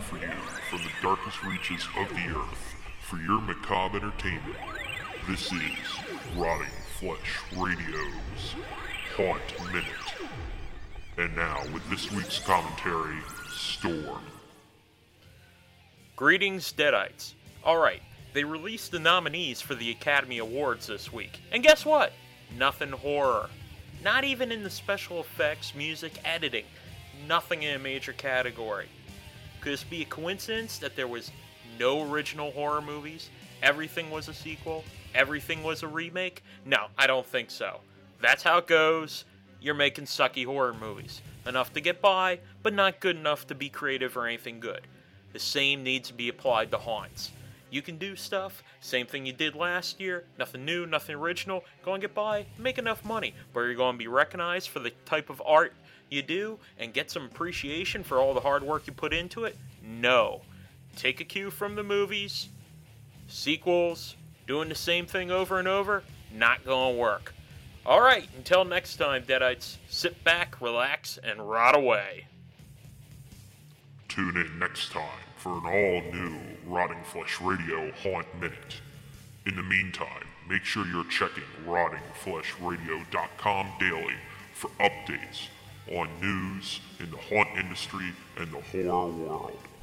for you from the darkest reaches of the earth for your macabre entertainment. This is Rotting Flesh Radio's Haunt Minute. And now, with this week's commentary, Storm. Greetings, Deadites. Alright, they released the nominees for the Academy Awards this week. And guess what? Nothing horror. Not even in the special effects, music, editing. Nothing in a major category. Could this be a coincidence that there was no original horror movies? Everything was a sequel? Everything was a remake? No, I don't think so. That's how it goes. You're making sucky horror movies. Enough to get by, but not good enough to be creative or anything good. The same needs to be applied to haunts. You can do stuff, same thing you did last year, nothing new, nothing original, go and get by, make enough money, but you're going to be recognized for the type of art you do and get some appreciation for all the hard work you put into it? No. Take a cue from the movies, sequels, doing the same thing over and over, not going to work. Alright, until next time, Deadites, sit back, relax, and rot away. Tune in next time for an all-new Rotting Flesh Radio Haunt Minute. In the meantime, make sure you're checking rottingfleshradio.com daily for updates on news in the haunt industry and the horror world.